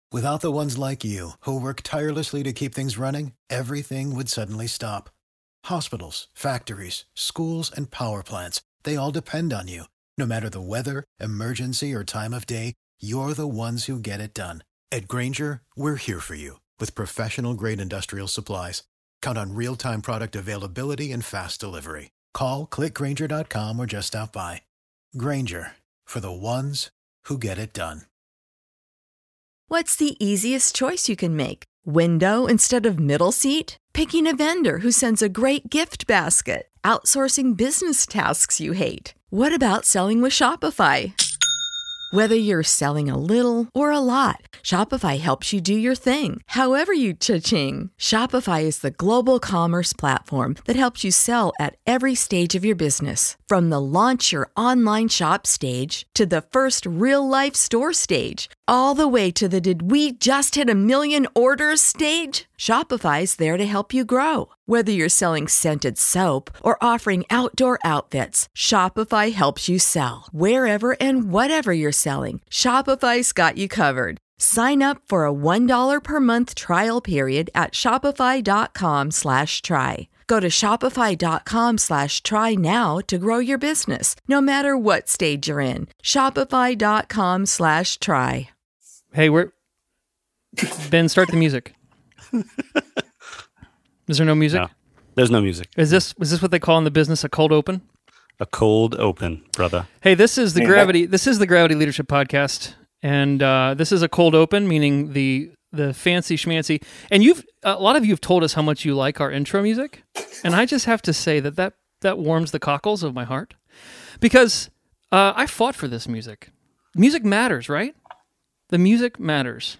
Without the ones like you, who work tirelessly to keep things running, everything would suddenly stop. Hospitals, factories, schools, and power plants, they all depend on you. No matter the weather, emergency, or time of day, you're the ones who get it done. At Grainger, we're here for you with professional-grade industrial supplies. Count on real-time product availability and fast delivery. Call, clickgrainger.com, or just stop by. Grainger, for the ones who get it done. What's the easiest choice you can make? Window instead of middle seat? Picking a vendor who sends a great gift basket? Outsourcing business tasks you hate? What about selling with Shopify? Whether you're selling a little or a lot, Shopify helps you do your thing, however you cha-ching. Shopify is the global commerce platform that helps you sell at every stage of your business. From the launch your online shop stage to the first real-life store stage, all the way to the did we just hit 1 million orders stage. Shopify's there to help you grow. Whether you're selling scented soap or offering outdoor outfits, Shopify helps you sell. Wherever and whatever you're selling, Shopify's got you covered. Sign up for a $1 per month trial period at shopify.com/try. Go to shopify.com/try now to grow your business, no matter what stage you're in. Shopify.com/try. Hey, Ben, start the music. Is there no music? No, there's no music. Was this what they call in the business a cold open? A cold open, brother. Hey, this is the Gravity Leadership Podcast, and this is a cold open, meaning the fancy schmancy. And a lot of you have told us how much you like our intro music, and I just have to say that warms the cockles of my heart, because I fought for this music. Music matters, right? The music matters.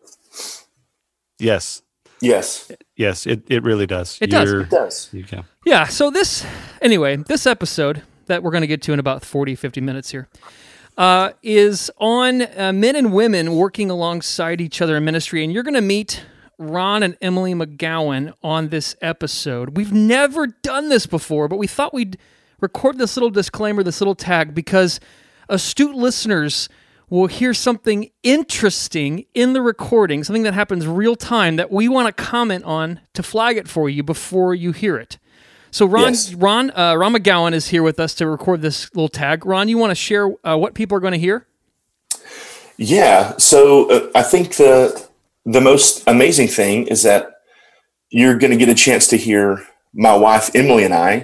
Yes. Yes. Yes, it really does. It does. It does. You can. Yeah, so this episode that we're going to get to in about 40, 50 minutes here is on men and women working alongside each other in ministry, and you're going to meet Ron and Emily McGowan on this episode. We've never done this before, but we thought we'd record this little disclaimer, this little tag, because astute listeners will hear something interesting in the recording, something that happens real time that we want to comment on to flag it for you before you hear it. So Ron McGowan is here with us to record this little tag. Ron, you want to share what people are going to hear? Yeah. So I think the most amazing thing is that you're going to get a chance to hear my wife, Emily, and I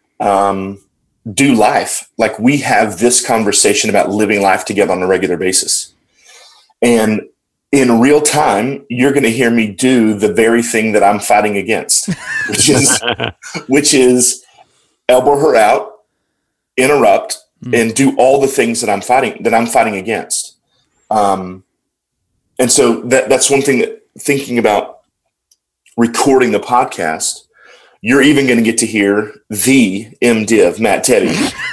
do life. Like, we have this conversation about living life together on a regular basis. And in real time, you're going to hear me do the very thing that I'm fighting against, which is elbow her out, interrupt, and do all the things that I'm fighting against. And so that's one thing that, thinking about recording the podcast, you're even going to get to hear the MDiv, Matt Teddy,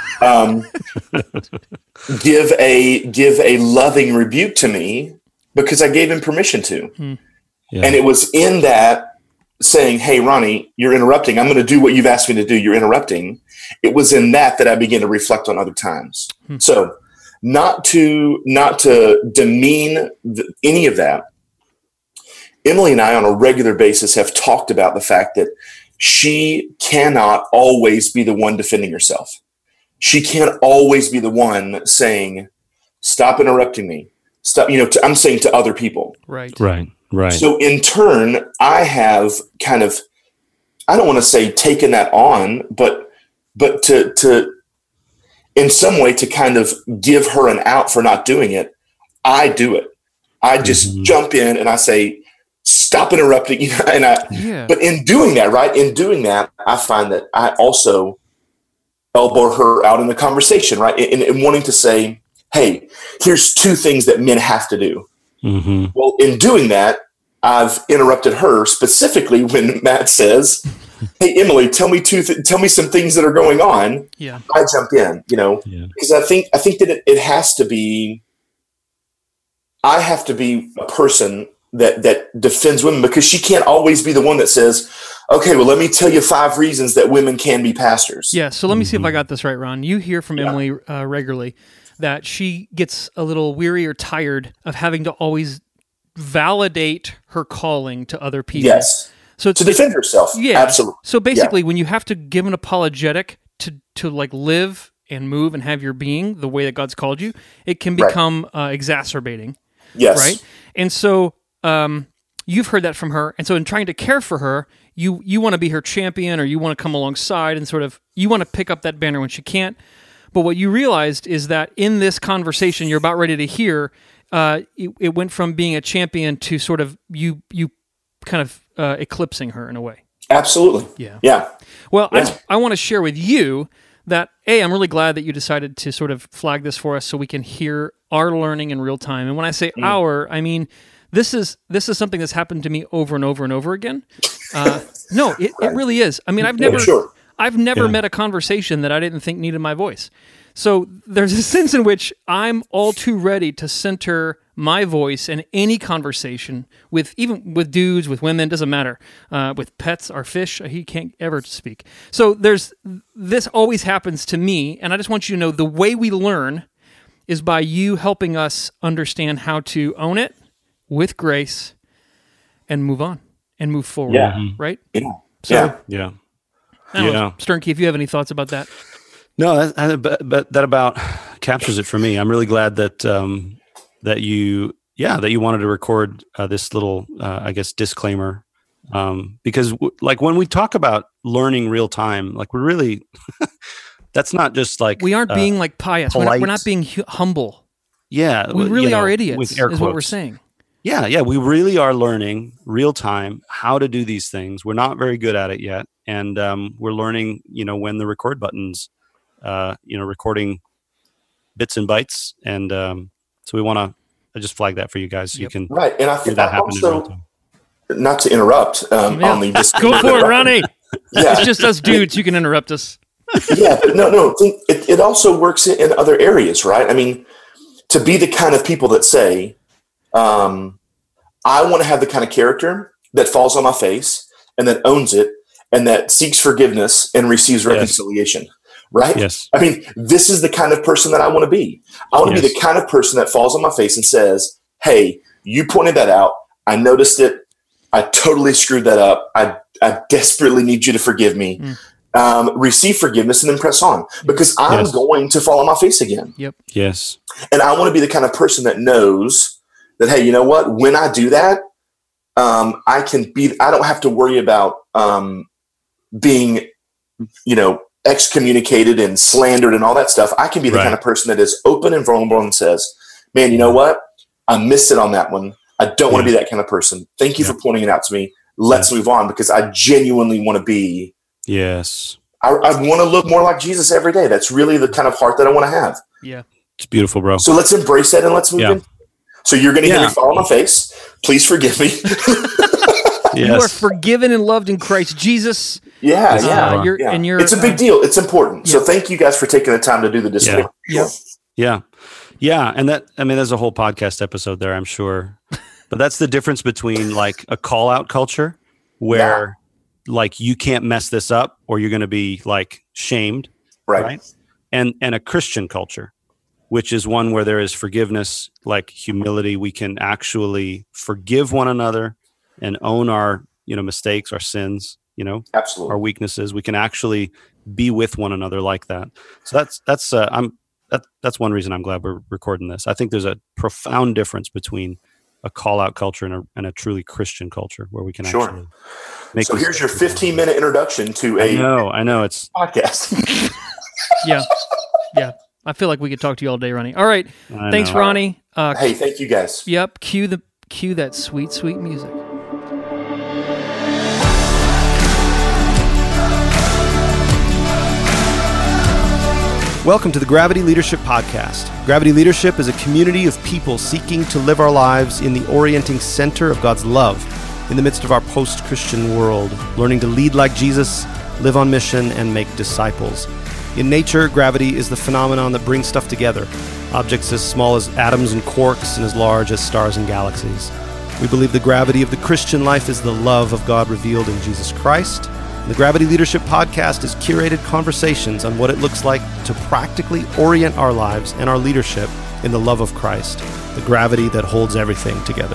give a loving rebuke to me because I gave him permission to. Yeah. And it was in that saying, "Hey, Ronnie, you're interrupting. I'm going to do what you've asked me to do. You're interrupting." It was in that I began to reflect on other times. So not to demean any of that, Emily and I on a regular basis have talked about the fact that she cannot always be the one defending herself. She can't always be the one saying, "Stop interrupting me." Stop. I'm saying to other people. Right. So in turn, I have kind of, I don't want to say taken that on, but to in some way to kind of give her an out for not doing it. I do it. I just jump in and I say, "Stop interrupting." But in doing that, I find that I also elbow her out in the conversation, right? And wanting to say, "Hey, here's 2 things that men have to do." Well, in doing that, I've interrupted her specifically when Matt says, "Hey, Emily, tell me some things that are going on." Yeah, I jump in, because I think that it has to be. I have to be a person that defends women, because she can't always be the one that says, "Okay, well, let me tell you 5 reasons that women can be pastors." Yeah. So let me see if I got this right, Ron. You hear from Emily regularly that she gets a little weary or tired of having to always validate her calling to other people. Yes. So To defend herself. Yeah. Absolutely. So basically, when you have to give an apologetic to like live and move and have your being the way that God's called you, it can become exacerbating. Yes. Right. And so you've heard that from her. And so in trying to care for her, you want to be her champion, or you want to come alongside and sort of, you want to pick up that banner when she can't. But what you realized is that in this conversation you're about ready to hear, it went from being a champion to sort of you kind of eclipsing her in a way. Absolutely. Yeah. Yeah. Well, Yeah. I want to share with you that, I'm really glad that you decided to sort of flag this for us so we can hear our learning in real time. And when I say our, I mean, this is something that's happened to me over and over and over again. No, it really is. I mean, I've never met a conversation that I didn't think needed my voice. So there's a sense in which I'm all too ready to center my voice in any conversation even with dudes, with women, doesn't matter. With pets or fish, he can't ever speak. So this always happens to me, and I just want you to know the way we learn is by you helping us understand how to own it with grace and move on and move forward. Yeah. Right? Yeah. So, Yeah. I don't know, Sternke, if you have any thoughts about that. No, that about captures it for me. I'm really glad that you wanted to record this little, I guess, disclaimer, because like when we talk about learning real time, like we're really, that's not just like we aren't being like pious. We're not being humble. Yeah, we really are idiots. With air quotes. What we're saying. Yeah, we really are learning real time how to do these things. We're not very good at it yet, and we're learning, when the record buttons, recording bits and bytes, and so we want to just flag that for you guys, so you can right. And I think that happen in real time. Not to interrupt, only just go for it, Ronnie. Yeah. It's just us dudes. You can interrupt us. Yeah, but no. It also works in other areas, right? I mean, to be the kind of people that say, I want to have the kind of character that falls on my face and that owns it and that seeks forgiveness and receives reconciliation, right? Yes. I mean, this is the kind of person that I want to be. I want to be the kind of person that falls on my face and says, hey, you pointed that out. I noticed it. I totally screwed that up. I desperately need you to forgive me. Receive forgiveness and then press on, because I'm going to fall on my face again. Yep. Yes. And I want to be the kind of person that knows that, hey, you know what? When I do that, I don't have to worry about being, excommunicated and slandered and all that stuff. I can be the kind of person that is open and vulnerable and says, man, you know what? I missed it on that one. I don't want to be that kind of person. Thank you for pointing it out to me. Let's move on, because I genuinely want to be. Yes. I want to look more like Jesus every day. That's really the kind of heart that I want to have. Yeah. It's beautiful, bro. So let's embrace that and let's move in. So you're going to hear me fall on my face. Please forgive me. You are forgiven and loved in Christ Jesus. Yeah. It's a big deal. It's important. So thank you guys for taking the time to do the disclaimer. Yeah. And there's a whole podcast episode there, I'm sure. But that's the difference between like a call out culture where like you can't mess this up or you're going to be like shamed. Right. And a Christian culture, which is one where there is forgiveness, like humility. We can actually forgive one another and own our, mistakes, our sins, absolutely, our weaknesses. We can actually be with one another like that. So that's one reason I'm glad we're recording this. I think there's a profound difference between a call out culture and a truly Christian culture where we can actually make. So here's your 15-minute introduction to I know it's podcast. Yeah. I feel like we could talk to you all day, Ronnie. All right. Thanks, Ronnie. Hey, thank you guys. Yep. Cue that sweet, sweet music. Welcome to the Gravity Leadership Podcast. Gravity Leadership is a community of people seeking to live our lives in the orienting center of God's love in the midst of our post-Christian world, learning to lead like Jesus, live on mission, and make disciples. In nature, gravity is the phenomenon that brings stuff together, objects as small as atoms and quarks and as large as stars and galaxies. We believe the gravity of the Christian life is the love of God revealed in Jesus Christ, The Gravity Leadership Podcast is curated conversations on what it looks like to practically orient our lives and our leadership in the love of Christ, the gravity that holds everything together.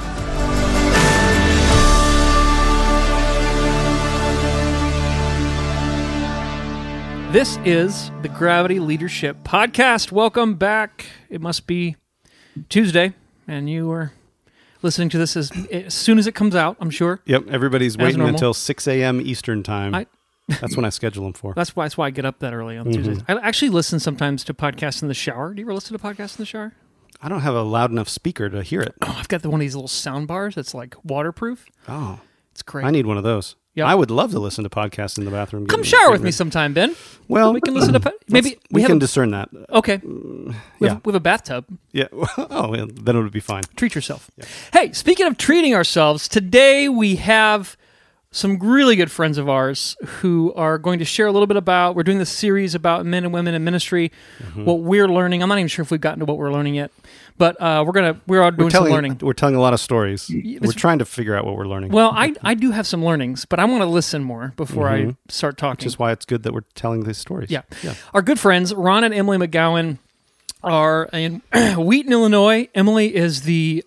This is the Gravity Leadership Podcast. Welcome back. It must be Tuesday, and you are listening to this as soon as it comes out, I'm sure. Yep, everybody's waiting normal. until 6 a.m. Eastern Time. That's when I schedule them for. That's why I get up that early on Tuesdays. I actually listen sometimes to podcasts in the shower. Do you ever listen to podcasts in the shower? I don't have a loud enough speaker to hear it. Oh, I've got one of these little sound bars that's like waterproof. Oh, it's great. I need one of those. Yep. I would love to listen to podcasts in the bathroom. Come shower with me sometime, Ben. Well, we can listen to maybe we can discern that. Okay. We have a bathtub. Yeah. Oh, well, then it would be fine. Treat yourself. Yeah. Hey, speaking of treating ourselves, today we have some really good friends of ours who are going to share a little bit about, we're doing this series about men and women in ministry, what we're learning. I'm not even sure if we've gotten to what we're learning yet, but we're all doing some learning. We're telling a lot of stories. We're trying to figure out what we're learning. Well, I do have some learnings, but I want to listen more before I start talking. Which is why it's good that we're telling these stories. Yeah. Our good friends, Ron and Emily McGowan, are in Wheaton, Illinois. Emily is the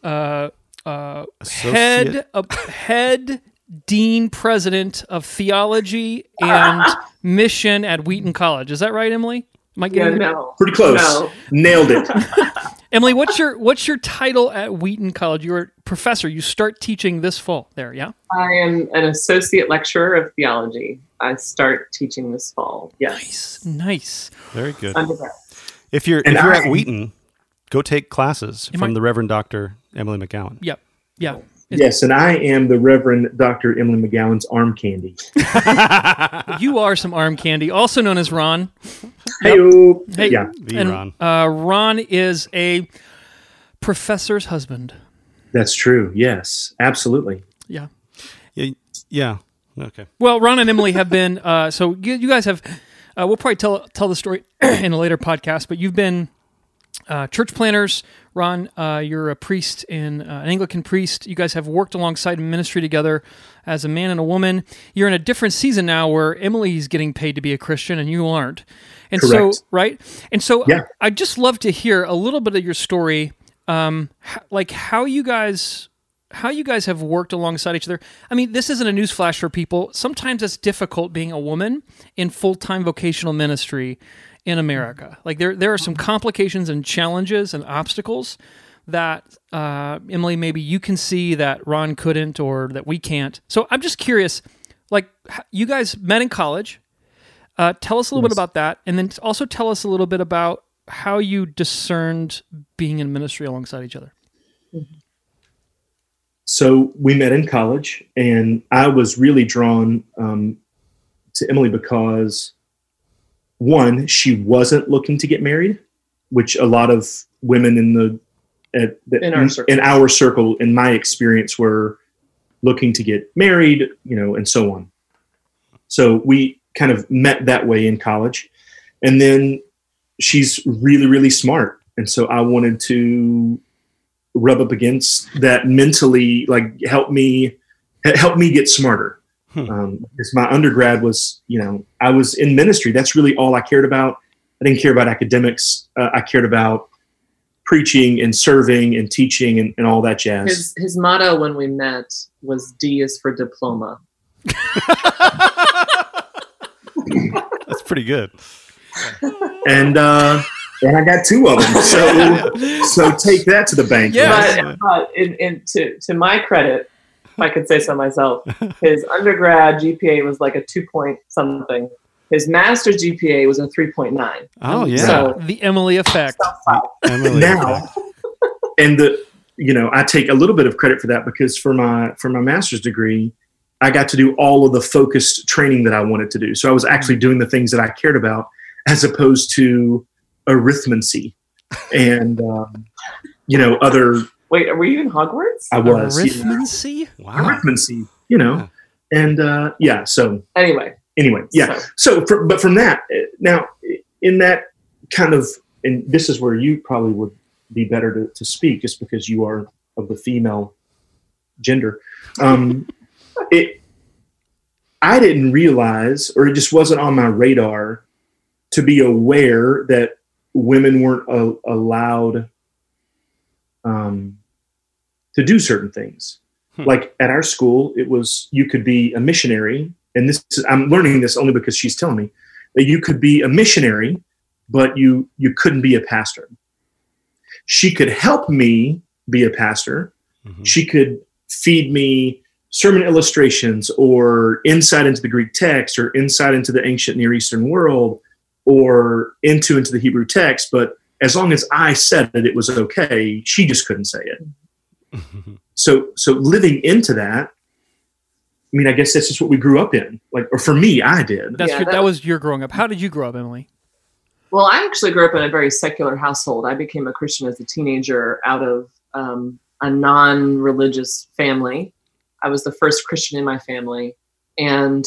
head Dean President of Theology and Mission at Wheaton College. Is that right, Emily? No. Pretty close. No. Nailed it. Emily, what's your title at Wheaton College? You're a professor. You start teaching this fall there, yeah? I am an associate lecturer of theology. I start teaching this fall. Yes. Nice. Very good. Undergrad. If you're at Wheaton, go take classes from the Reverend Dr. Emily McGowan. Yep. Yeah. Yes, and I am the Reverend Dr. Emily McGowan's arm candy. You are some arm candy, also known as Ron. Hey-o. Hey, yeah. Ron. Ron is a professor's husband. That's true. Yes, absolutely. Yeah. Yeah. Okay. Well, Ron and Emily have been, so you guys have, we'll probably tell the story in a later podcast, but you've been church planners. Ron, you're a priest, an Anglican priest. You guys have worked alongside in ministry together as a man and a woman. You're in a different season now where Emily's getting paid to be a Christian and you aren't. And correct. So, right? And so I'd just love to hear a little bit of your story, like how you guys have worked alongside each other. I mean, this isn't a newsflash for people. Sometimes it's difficult being a woman in full-time vocational ministry in America. Like there are some complications and challenges and obstacles that Emily, maybe you can see that Ron couldn't or that we can't. So I'm just curious, like you guys met in college. Tell us a little bit about that, and then also tell us a little bit about how you discerned being in ministry alongside each other. So we met in college, and I was really drawn to Emily because, one, she wasn't looking to get married, which a lot of women in our circle, in my experience, were looking to get married, and so on. So we kind of met that way in college. And then she's really, really smart. And so I wanted to rub up against that mentally, like help me get smarter. Because my undergrad was, I was in ministry. That's really all I cared about. I didn't care about academics. I cared about preaching and serving and teaching and all that jazz. His motto when we met was D is for diploma. That's pretty good. And I got two of them. So take that to the bank. Yeah. But to my credit, if I could say so myself, his undergrad GPA was like a 2 something. His master's GPA was a 3.9. Oh yeah. So the Emily effect. Now, and I take a little bit of credit for that because for my master's degree, I got to do all of the focused training that I wanted to do. So I was actually doing the things that I cared about as opposed to arithmancy and, other. Wait, were you in Hogwarts? I was. Arithmancy? Wow. Arithmancy, and so. Anyway, yeah. But from that, now in that kind of, and this is where you probably would be better to speak just because you are of the female gender. I didn't realize, or it just wasn't on my radar to be aware that women weren't allowed to do certain things. Like at our school, it was, you could be a missionary. And I'm learning this only because she's telling me that you could be a missionary, but you couldn't be a pastor. She could help me be a pastor. Mm-hmm. She could feed me sermon illustrations or insight into the Greek text or insight into the ancient Near Eastern world or into the Hebrew text. But as long as I said it, it was okay. She just couldn't say it. So living into that, I mean, I guess that's just what we grew up in. Like, or for me, I did. That was your growing up. How did you grow up, Emily? Well, I actually grew up in a very secular household. I became a Christian as a teenager out of a non-religious family. I was the first Christian in my family. And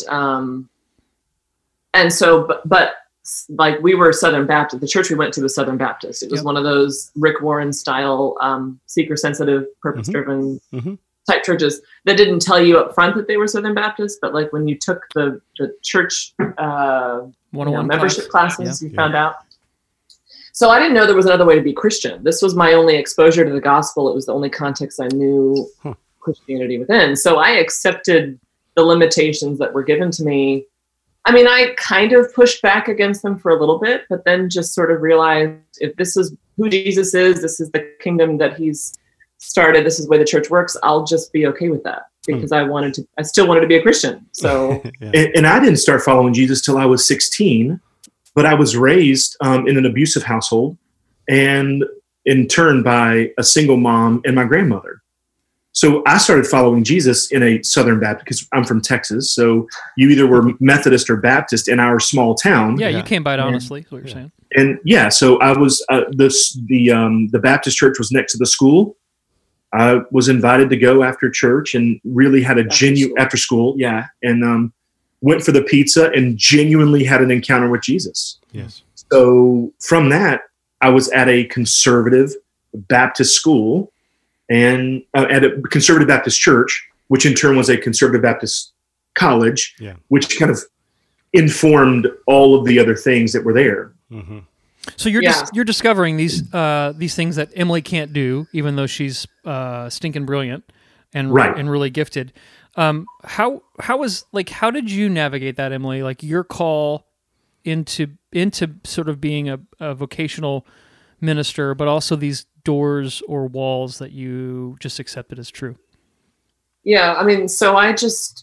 so, but like we were Southern Baptist. The church we went to was Southern Baptist. It was one of those Rick Warren style, seeker-sensitive, purpose-driven type churches that didn't tell you up front that they were Southern Baptist, but like when you took the church membership classes, you found out. So I didn't know there was another way to be Christian. This was my only exposure to the gospel. It was the only context I knew Christianity within. So I accepted the limitations that were given to me. I mean, I kind of pushed back against them for a little bit, but then just sort of realized if this is who Jesus is, this is the kingdom that he's started, this is the way the church works, I'll just be okay with that because I still wanted to be a Christian. So, and I didn't start following Jesus till I was 16, but I was raised in an abusive household and in turn by a single mom and my grandmother. So I started following Jesus in a Southern Baptist because I'm from Texas. So you either were Methodist or Baptist in our small town. Yeah, you came by it honestly, is what you're saying. And so I was the Baptist church was next to the school. I was invited to go after church and really had a genuine after school. Yeah. And went for the pizza and genuinely had an encounter with Jesus. Yes. So from that, I was at a conservative Baptist school and at a conservative Baptist church, which in turn was a conservative Baptist college, which kind of informed all of the other things that were there. Mm-hmm. So you're discovering these things that Emily can't do, even though she's stinking brilliant and really gifted. How did you navigate that, Emily? Like your call into sort of being a vocational minister, but also these doors or walls that you just accepted as true. Yeah, I mean, so I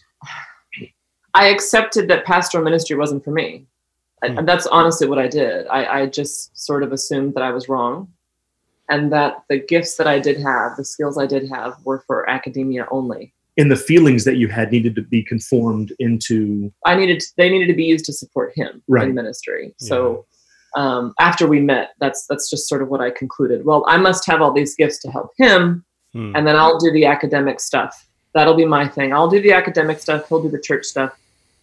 accepted that pastoral ministry wasn't for me. And that's honestly what I did. I just sort of assumed that I was wrong and that the gifts that I did have, the skills I did have, were for academia only. And the feelings that you had needed to be conformed into. They needed to be used to support him in ministry. Yeah. So after we met, that's just sort of what I concluded. Well, I must have all these gifts to help him, and then I'll do the academic stuff. That'll be my thing. I'll do the academic stuff. He'll do the church stuff.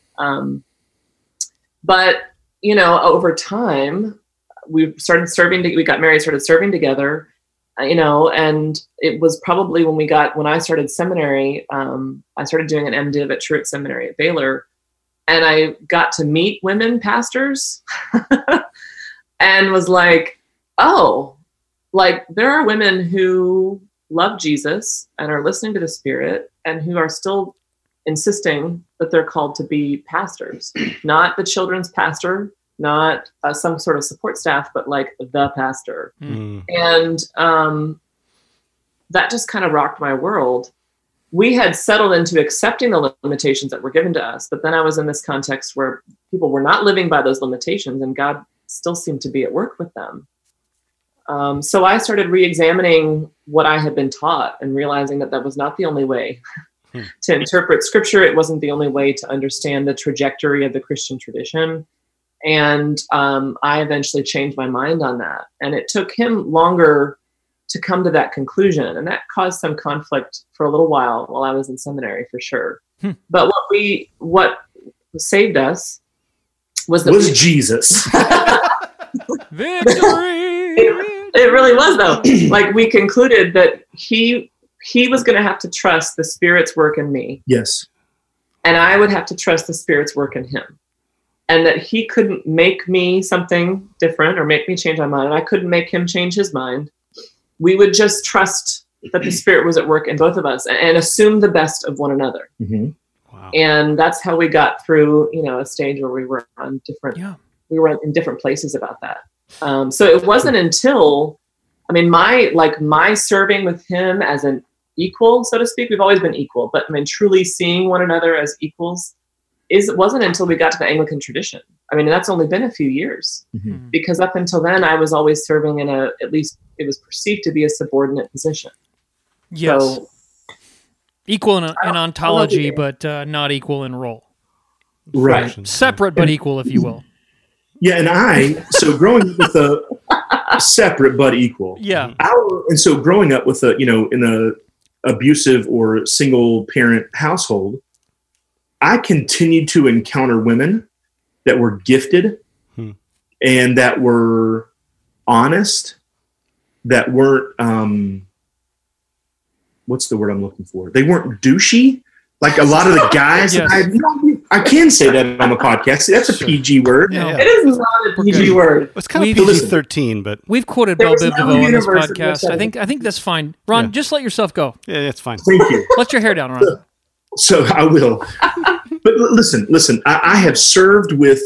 But over time, we started serving. We got married, started serving together. And it was probably when I started seminary. I started doing an MDiv at Truett Seminary at Baylor, and I got to meet women pastors, and was like, oh, like there are women who love Jesus and are listening to the Spirit and who are still insisting that they're called to be pastors, not the children's pastor, not some sort of support staff, but like the pastor. And that just kind of rocked my world. We had settled into accepting the limitations that were given to us, but then I was in this context where people were not living by those limitations and God still seemed to be at work with them. So I started re-examining what I had been taught and realizing that was not the only way to interpret scripture. It wasn't the only way to understand the trajectory of the Christian tradition. And I eventually changed my mind on that. And it took him longer to come to that conclusion. And that caused some conflict for a little while I was in seminary, for sure. But what saved us was Jesus. Victory! It really was, though. Like, we concluded that he was going to have to trust the Spirit's work in me. Yes. and I would have to trust the Spirit's work in him, and that he couldn't make me something different or make me change my mind, and I couldn't make him change his mind. We would just trust that the Spirit was at work in both of us and assume the best of one another. Mm-hmm. Wow. And that's how we got through, a stage where we were on different, we were in different places about that. So it wasn't until, my serving with him as an equal, so to speak, we've always been equal, but truly seeing one another as equals wasn't until we got to the Anglican tradition. That's only been a few years, because up until then I was always serving in at least it was perceived to be a subordinate position. Yes. So, equal in ontology, but not equal in role. Right. Separate but equal, if you will. Yeah, and growing up with a separate but equal. Yeah. And so growing up with in a abusive or single parent household, I continued to encounter women that were gifted and that were honest, that weren't what's the word I'm looking for? They weren't douchey. Like a lot of the guys, Yes. I can say that on the podcast. That's a PG word. Yeah. it is not a PG word. It's kind of We've- PG-13, but We've quoted There Bell was Biv no DeVoe on this universe in which podcast. that I think that's fine. Ron, Yeah. just let yourself go. yeah, it's fine. Thank you. Let your hair down, Ron. So I will. But listen. I have served with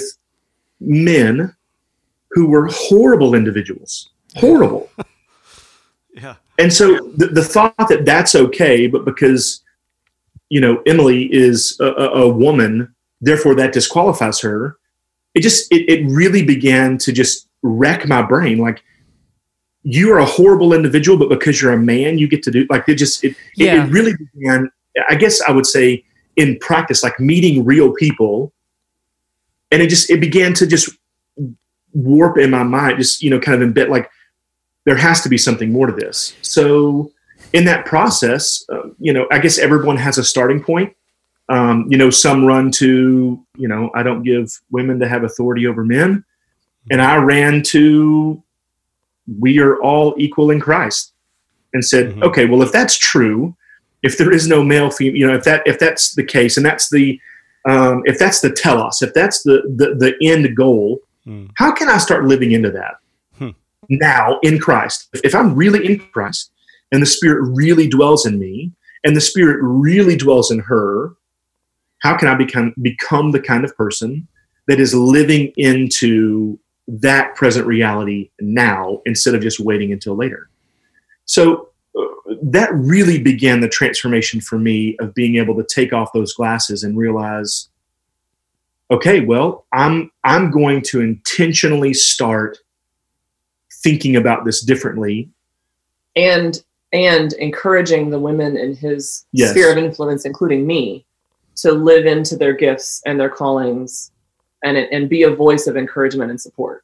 men who were horrible individuals. Horrible. Yeah. And so the thought that that's okay, but because, Emily is a woman, therefore that disqualifies her. It really began to just wreck my brain. Like, you are a horrible individual, but because you're a man, you get to do it really began, I guess I would say, in practice, like meeting real people. And it began to just warp in my mind, just, kind of embed, like, there has to be something more to this. So in that process, I guess everyone has a starting point. Some run to, I don't give women to have authority over men. And I ran to, we are all equal in Christ, and said, okay, well, if that's true, if there is no male, female, if that's the case, and that's if that's the telos, if that's the end goal, how can I start living into that now in Christ? If I'm really in Christ and the Spirit really dwells in me and the Spirit really dwells in her, how can I become the kind of person that is living into that present reality now instead of just waiting until later? So that really began the transformation for me of being able to take off those glasses and realize, okay, well, I'm going to intentionally start thinking about this differently. And encouraging the women in his sphere of influence, including me, to live into their gifts and their callings and be a voice of encouragement and support.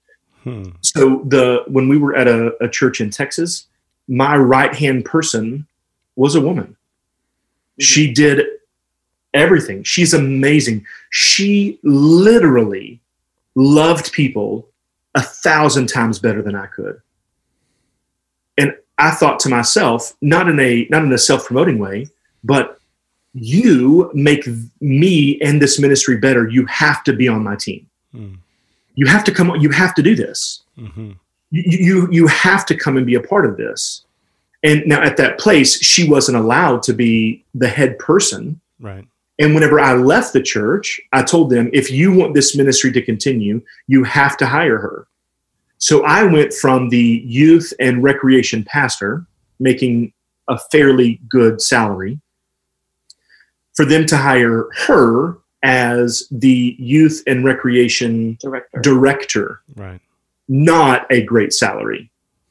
So when we were at a church in Texas, my right-hand person was a woman. She did everything. She's amazing. She literally loved people 1,000 times better than I could. And I thought to myself, not in a self-promoting way, but you make me and this ministry better. You have to be on my team. You have to come on. You have to do this. You have to come and be a part of this. And now at that place, she wasn't allowed to be the head person. Right. And whenever I left the church, I told them, if you want this ministry to continue, you have to hire her. So I went from the youth and recreation pastor, making a fairly good salary, for them to hire her as the youth and recreation director. Right. Not a great salary.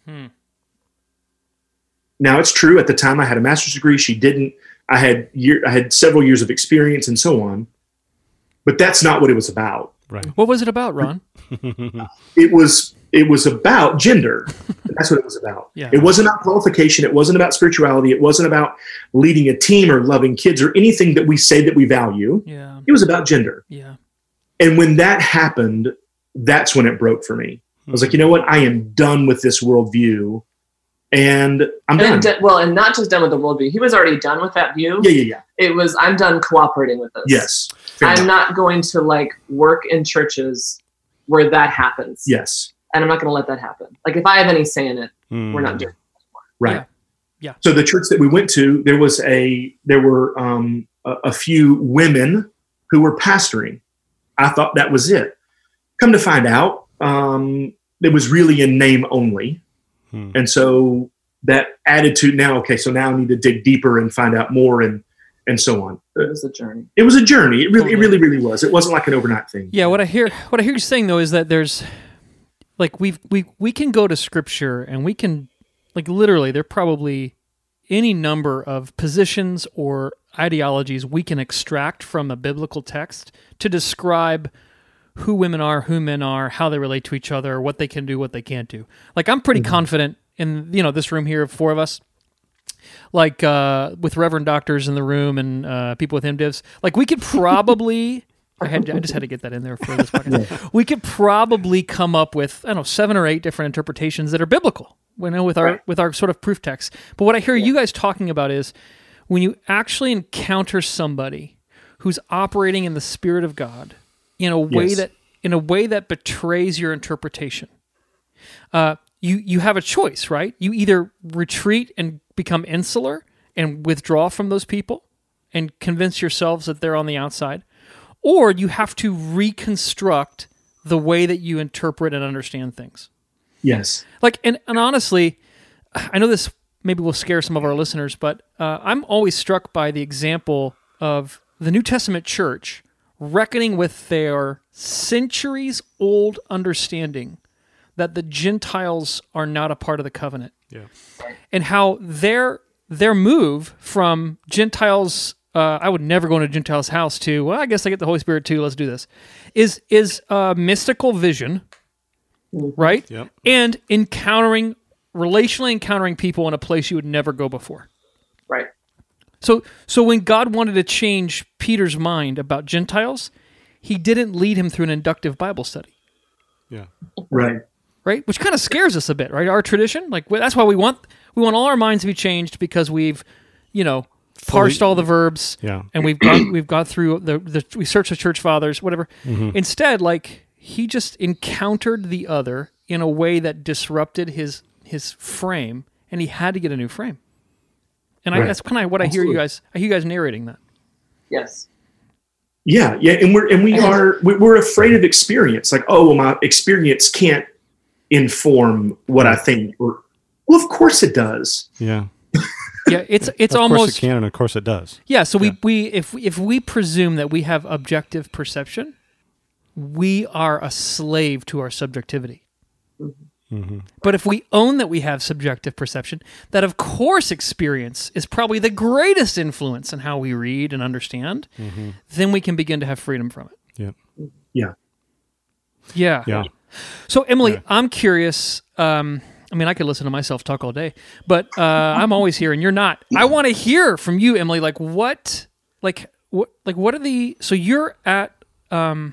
Now, it's true, at the time I had a master's degree. She didn't. I had several years of experience and so on. But that's not what it was about. Right. What was it about, Ron? It was about gender. That's what it was about. Yeah. It wasn't about qualification. It wasn't about spirituality. It wasn't about leading a team or loving kids or anything that we say that we value. Yeah. It was about gender. Yeah. And when that happened, that's when it broke for me. I was like, you know what? I am done with this worldview and I'm done. And not just done with the worldview. He was already done with that view. Yeah. It was, I'm done cooperating with this. Yes. I'm not going to like work in churches where that happens. Yes. And I'm not going to let that happen. Like if I have any say in it, we're not doing it anymore. Right. Yeah. So the church that we went to, there were a few women who were pastoring. I thought that was it. Come to find out, it was really in name only. And so that added to now, okay, so now I need to dig deeper and find out more and so on. It was a journey. It was a journey. It really was. It wasn't like an overnight thing. Yeah, what I hear you saying though is that there's like we can go to scripture and we can like literally there are probably any number of positions or ideologies we can extract from a biblical text to describe who women are, who men are, how they relate to each other, what they can do, what they can't do. Like I'm pretty confident in this room here of four of us, like with reverend doctors in the room and people with MDivs, like we could probably I just had to get that in there for this podcast. Yeah. We could probably come up with 7 or 8 different interpretations that are biblical. With our sort of proof text. But what I hear you guys talking about is when you actually encounter somebody who's operating in the Spirit of God in a way that betrays your interpretation. You have a choice, right? You either retreat and become insular and withdraw from those people and convince yourselves that they're on the outside, or you have to reconstruct the way that you interpret and understand things. Yes. Like, and honestly, I know this maybe will scare some of our listeners, but I'm always struck by the example of the New Testament church reckoning with their centuries-old understanding that the Gentiles are not a part of the covenant. Yeah. And how their move from Gentiles, I would never go into a Gentile's house, to, well, I guess I get the Holy Spirit too, let's do this, is a mystical vision, right? Yep. And relationally encountering people in a place you would never go before. Right. So when God wanted to change Peter's mind about Gentiles, he didn't lead him through an inductive Bible study. Yeah. Right. Right? Which kind of scares us a bit, right? Our tradition, like that's why we want all our minds to be changed, because we've, parsed all the verbs, and we've gone through we searched the church fathers, whatever. Mm-hmm. Instead, like he just encountered the other in a way that disrupted his frame, and he had to get a new frame. And that's kind of what Absolutely. I hear you guys narrating that. Yes. Yeah, and we're afraid of experience. Like, oh, well, my experience can't inform what I think. Well, of course it does. Yeah. Yeah, it's of almost. Of course it can, and of course it does. Yeah, so if we presume that we have objective perception, we are a slave to our subjectivity. Mm-hmm. But if we own that we have subjective perception, that of course experience is probably the greatest influence in how we read and understand, then we can begin to have freedom from it. Yeah. Yeah. So Emily, I'm curious. I could listen to myself talk all day, but I'm always here, and you're not. I want to hear from you, Emily. Like what are the? So you're at. I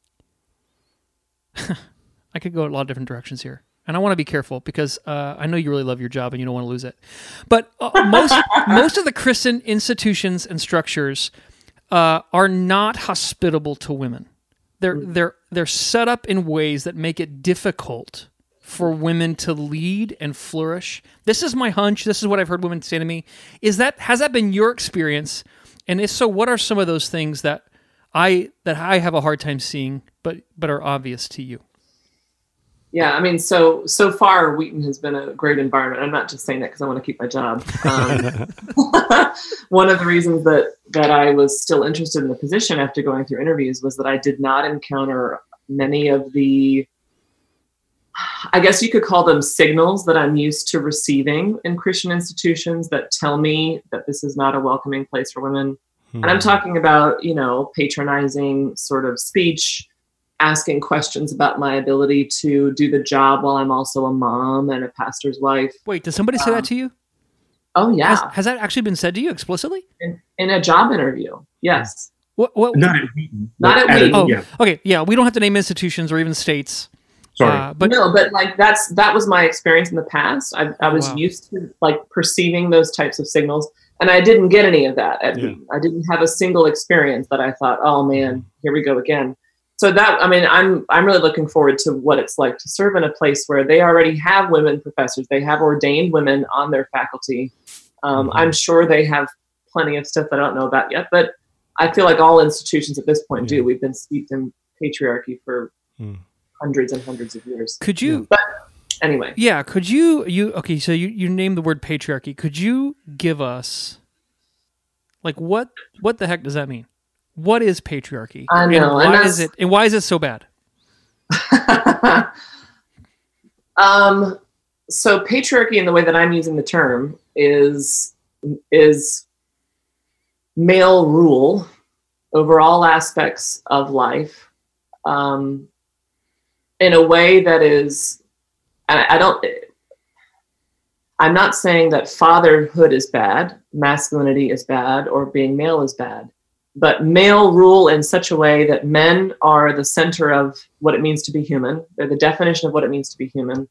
could go a lot of different directions here. And I want to be careful because I know you really love your job and you don't want to lose it. But most of the Christian institutions and structures are not hospitable to women. They're set up in ways that make it difficult for women to lead and flourish. This is my hunch. This is what I've heard women say to me. Has that been your experience? And if so, what are some of those things that I have a hard time seeing, but are obvious to you? Yeah, so far Wheaton has been a great environment. I'm not just saying that because I want to keep my job. One of the reasons that I was still interested in the position after going through interviews was that I did not encounter many of the, I guess you could call them signals that I'm used to receiving in Christian institutions that tell me that this is not a welcoming place for women. And I'm talking about, patronizing sort of speech, asking questions about my ability to do the job while I'm also a mom and a pastor's wife. Wait, does somebody say that to you? Oh, yeah. Has that actually been said to you explicitly? In a job interview, yes. What? Not at Wheaton. Not at Wheaton. Oh, yeah. Okay, yeah. We don't have to name institutions or even states. Sorry. But like that was my experience in the past. I was used to like perceiving those types of signals, and I didn't get any of that. I didn't have a single experience that I thought, oh man, here we go again. So I'm really looking forward to what it's like to serve in a place where they already have women professors. They have ordained women on their faculty. I'm sure they have plenty of stuff that I don't know about yet, but I feel like all institutions at this point do. We've been steeped in patriarchy for hundreds and hundreds of years. Could you? But anyway. Yeah. Could you? Okay. So you named the word patriarchy. Could you give us, like, what the heck does that mean? What is patriarchy? I know. And why is it so bad? So patriarchy, in the way that I'm using the term, is male rule over all aspects of life, in a way that is, I'm not saying that fatherhood is bad, masculinity is bad, or being male is bad, but male rule in such a way that men are the center of what it means to be human. They're the definition of what it means to be human.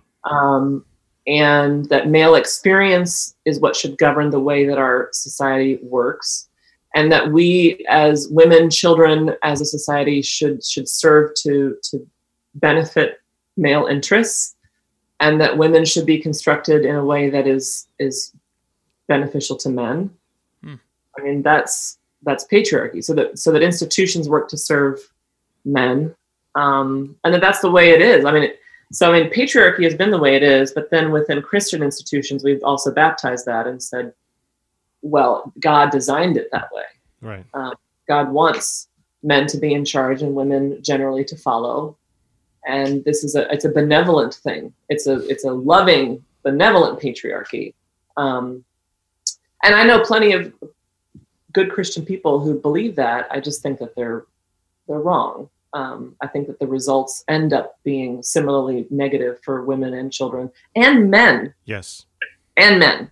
And that male experience is what should govern the way that our society works. And that we as women, children, as a society should serve to benefit male interests, and that women should be constructed in a way that is beneficial to men. I mean, that's patriarchy. So that institutions work to serve men, and that's the way it is. Patriarchy has been the way it is, but then within Christian institutions, we've also baptized that and said, well, God designed it that way. Right. God wants men to be in charge and women generally to follow. And it's a benevolent thing. It's a loving, benevolent patriarchy. And I know plenty of good Christian people who believe that. I just think that they're wrong. I think that the results end up being similarly negative for women and children and men. Yes. And men.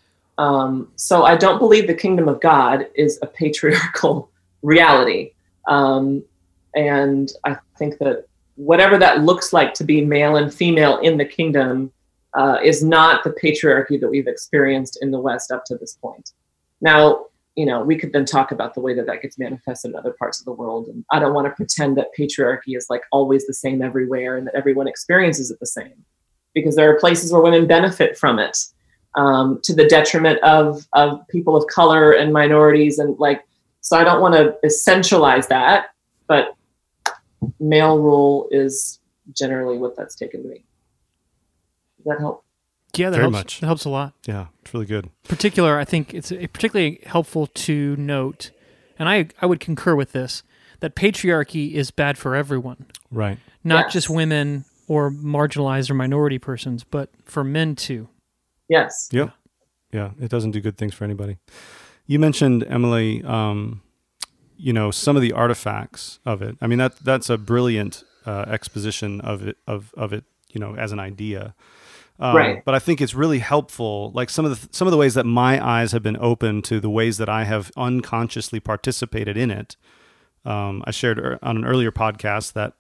So I don't believe the kingdom of God is a patriarchal reality. And I think that whatever that looks like to be male and female in the kingdom is not the patriarchy that we've experienced in the West up to this point. Now, we could then talk about the way that gets manifested in other parts of the world. And I don't want to pretend that patriarchy is like always the same everywhere and that everyone experiences it the same, because there are places where women benefit from it, to the detriment of people of color and minorities. And so I don't want to essentialize that, but male rule is generally what that's taken to be. Does that help? Yeah, Very much. That helps a lot. Yeah, it's really good. I think it's particularly helpful to note, and I would concur with this, that patriarchy is bad for everyone. Right. Not just women or marginalized or minority persons, but for men too. Yes. Yep. Yeah, it doesn't do good things for anybody. You mentioned, Emily, some of the artifacts of it. I mean, that's a brilliant exposition of it, as an idea. Right. But I think it's really helpful. Like some of the ways that my eyes have been open to the ways that I have unconsciously participated in it. I shared on an earlier podcast that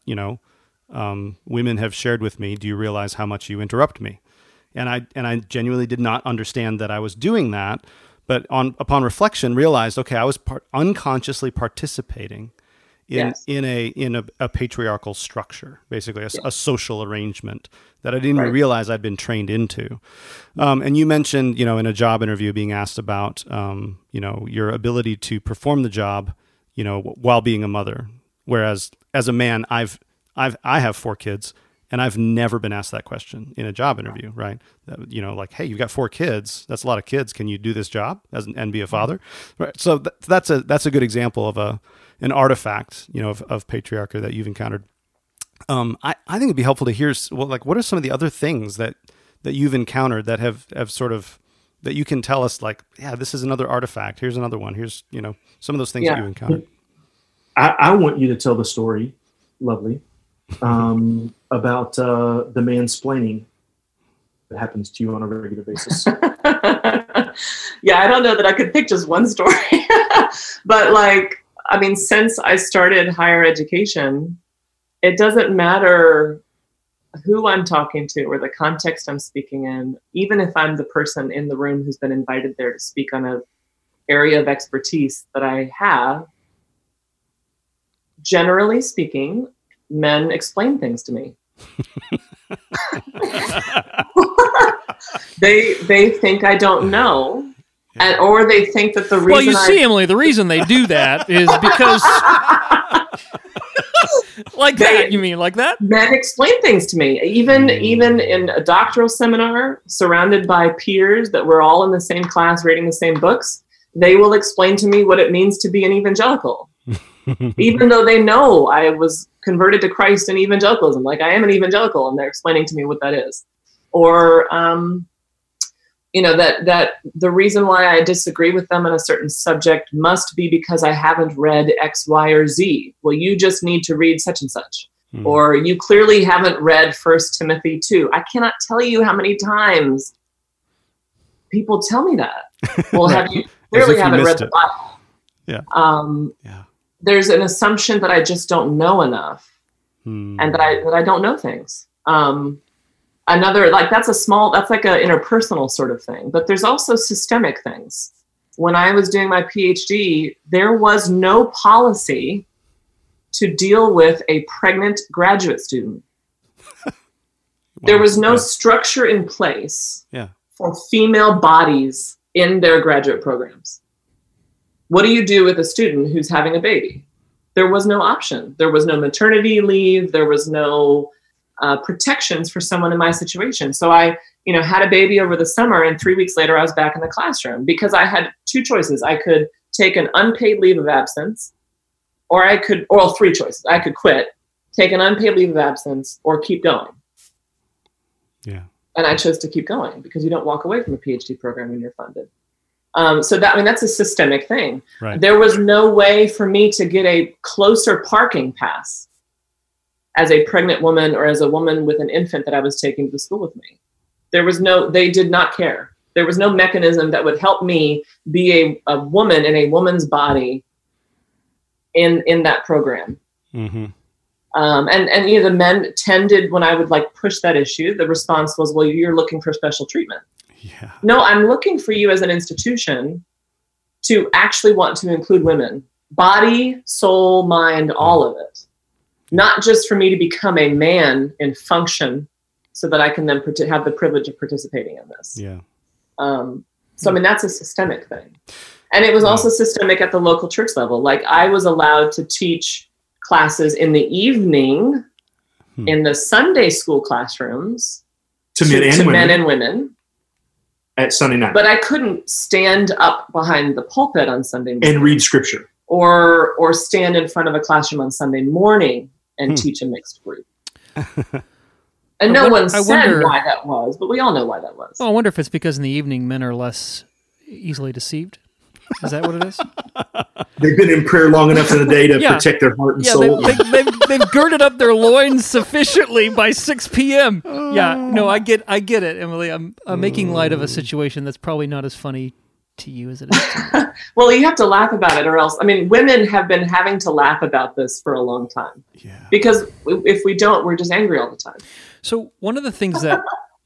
women have shared with me, "Do you realize how much you interrupt me?" And I genuinely did not understand that I was doing that, but upon reflection, realized, okay, I was unconsciously participating in a patriarchal structure, basically a social arrangement that I didn't even realize I'd been trained into. And you mentioned, in a job interview, being asked about, your ability to perform the job, while being a mother. Whereas as a man, I have 4 kids, and I've never been asked that question in a job interview, right? Hey, you've got 4 kids. That's a lot of kids. Can you do this job and be a father? Right. So that's a good example of an artifact, of patriarchy that you've encountered. I think it'd be helpful to hear, what are some of the other things that you've encountered that have sort of, that you can tell us, this is another artifact. Here's another one. Here's, some of those things that you've encountered. I want you to tell the story, lovely, about the mansplaining that happens to you on a regular basis. Yeah, I don't know that I could pick just one story, but since I started higher education, it doesn't matter who I'm talking to or the context I'm speaking in, even if I'm the person in the room who's been invited there to speak on an area of expertise that I have, generally speaking, men explain things to me. They think I don't know, or they think that the reason. Well, you see, Emily, the reason they do that is because. Like that, you mean like that? Men explain things to me. Even in a doctoral seminar, surrounded by peers that were all in the same class reading the same books, they will explain to me what it means to be an evangelical. Even though they know I was converted to Christ in evangelicalism, like I am an evangelical, and they're explaining to me what that is. Or, that the reason why I disagree with them on a certain subject must be because I haven't read X, Y, or Z. Well, you just need to read such and such. Or you clearly haven't read 1 Timothy 2. I cannot tell you how many times people tell me that. Well, have you clearly haven't read the Bible? Yeah. There's an assumption that I just don't know enough, and that I don't know things. Another, like that's like an interpersonal sort of thing, but there's also systemic things. When I was doing my PhD, there was no policy to deal with a pregnant graduate student. There was no structure in place for female bodies in their graduate programs. What do you do with a student who's having a baby? There was no option. There was no maternity leave. There was no protections for someone in my situation. So I, had a baby over the summer, and 3 weeks later I was back in the classroom because I had two choices. I could take an unpaid leave of absence, or three choices. I could quit, take an unpaid leave of absence, or keep going. Yeah. And I chose to keep going because you don't walk away from a PhD program when you're funded. So that's a systemic thing. Right. There was no way for me to get a closer parking pass as a pregnant woman or as a woman with an infant that I was taking to school with me. They did not care. There was no mechanism that would help me be a woman in a woman's body in that program. Mm-hmm. And the men tended, when I would push that issue, the response was, well, you're looking for special treatment. Yeah. No, I'm looking for you as an institution to actually want to include women, body, soul, mind, all of it. Not just for me to become a man in function so that I can then have the privilege of participating in this. Yeah. That's a systemic thing. And it was also systemic at the local church level. Like I was allowed to teach classes in the evening in the Sunday school classrooms to men and women at Sunday night. But I couldn't stand up behind the pulpit on Sunday morning and read scripture. Or stand in front of a classroom on Sunday morning and teach a mixed group. And no one said why that was, but we all know why that was. Well, I wonder if it's because in the evening men are less easily deceived. Is that what it is? They've been in prayer long enough in the day to protect their heart and soul. They've girded up their loins sufficiently by 6 p.m. I get it, Emily. I'm making light of a situation that's probably not as funny to you as it is to me. Well, you have to laugh about it, or else. Women have been having to laugh about this for a long time. Yeah. Because if we don't, we're just angry all the time. So one of the things that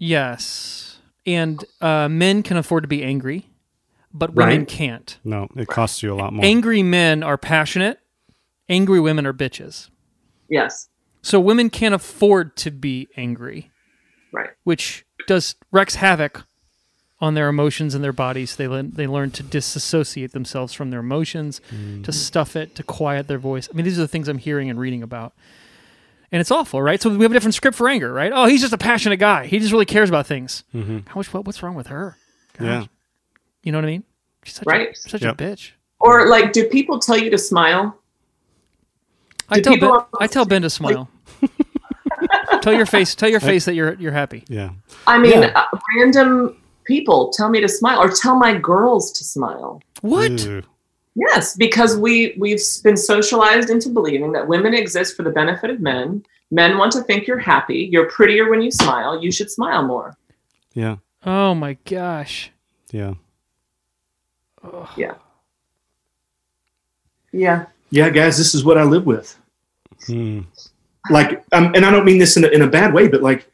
and men can afford to be angry, but women can't. No, it costs you a lot more. Angry men are passionate. Angry women are bitches. Yes. So women can't afford to be angry. Right. Which wreaks havoc on their emotions and their bodies. They learn to disassociate themselves from their emotions, to stuff it, to quiet their voice. These are the things I'm hearing and reading about. And it's awful, right? So we have a different script for anger, right? Oh, he's just a passionate guy. He just really cares about things. Mm-hmm. What's wrong with her? Gosh. Yeah. You know what I mean? She's such a bitch. Or do people tell you to smile? I tell Ben to smile. Tell your face that you're happy. Yeah. Random people tell me to smile, or tell my girls to smile. What? Ooh. Yes, because we've been socialized into believing that women exist for the benefit of men. Men want to think you're happy. You're prettier when you smile. You should smile more. Yeah. Oh my gosh. Yeah. Yeah. Yeah. Yeah, guys, this is what I live with. Like, and I don't mean this in a bad way, but like,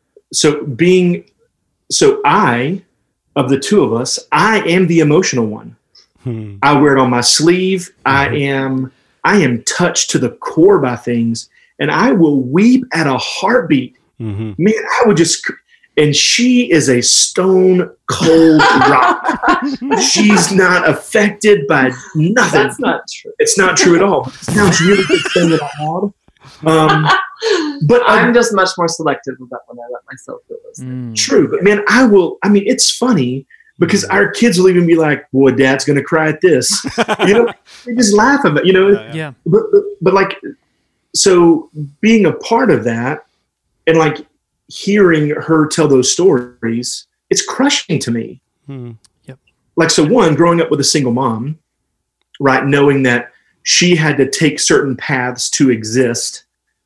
of the two of us, I am the emotional one. I wear it on my sleeve. I am touched to the core by things, and I will weep at a heartbeat. Man, I would just, and she is a stone cold rock. She's not affected by nothing. That's not true. It's not true at all. It sounds really good saying it out loud. But I'm just much more selective about when I let myself feel those things. True, but man, it's funny because our kids will even be like, boy, Dad's going to cry at this. They just laugh about it, Yeah. But like, so being a part of that and like hearing her tell those stories, it's crushing to me. Yep. Like, so one, growing up with a single mom, right, knowing that she had to take certain paths to exist,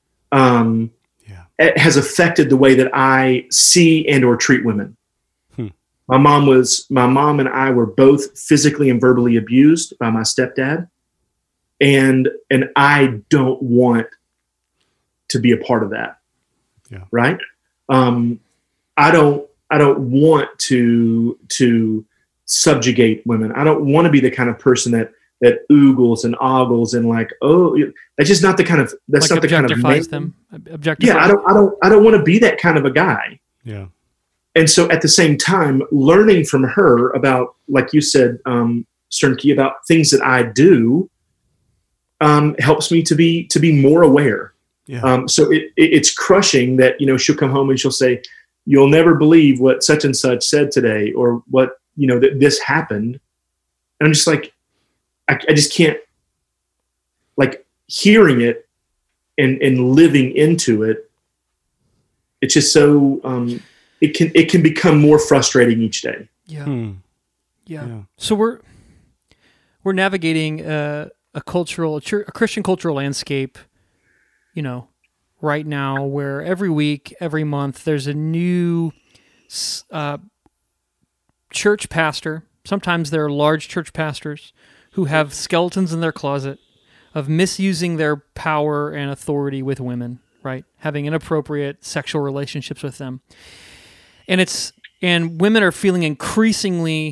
it has affected the way that I see and or treat women. My mom and I were both physically and verbally abused by my stepdad. And I don't want to be a part of that. Yeah. Right. I don't want to subjugate women. I don't want to be the kind of person that oogles and ogles and like, that's just not the kind of, that's like not the kind of objectifies them. Objectifies. Yeah. I don't want to be that kind of a guy. Yeah. And so at the same time, learning from her about, like you said, Sternke, about things that I do, helps me to be more aware. Yeah. So it's crushing that, she'll come home and she'll say, you'll never believe what such and such said today, or what, that this happened. And I'm just like, I just can't, like, hearing it and living into it. It's just so, it can become more frustrating each day. Yeah. Yeah. So we're navigating a Christian cultural landscape, right now, where every week, every month, there's a new church pastor. Sometimes they're large church pastors who have skeletons in their closet of misusing their power and authority with women, right? Having inappropriate sexual relationships with them. And women are feeling increasing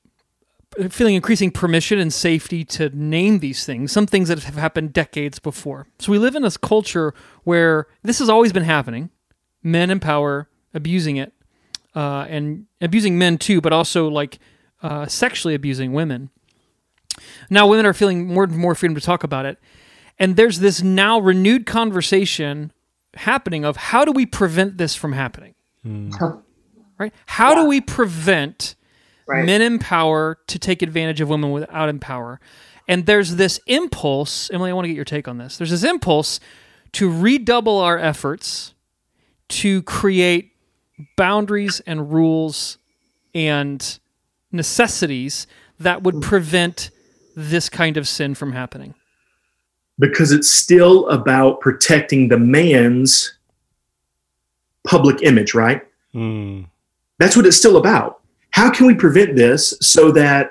permission and safety to name these things, some things that have happened decades before. So we live in this culture where this has always been happening, men in power abusing it, and abusing men too, but also like sexually abusing women. Now women are feeling more and more freedom to talk about it. And there's this now renewed conversation happening of how do we prevent this from happening? Right? How do we prevent men in power to take advantage of women without in power? And there's this impulse, Emily, I want to get your take on this. There's this impulse to redouble our efforts to create boundaries and rules and necessities that would prevent this kind of sin from happening. Because it's still about protecting the man's public image, right? That's what it's still about. How can we prevent this so that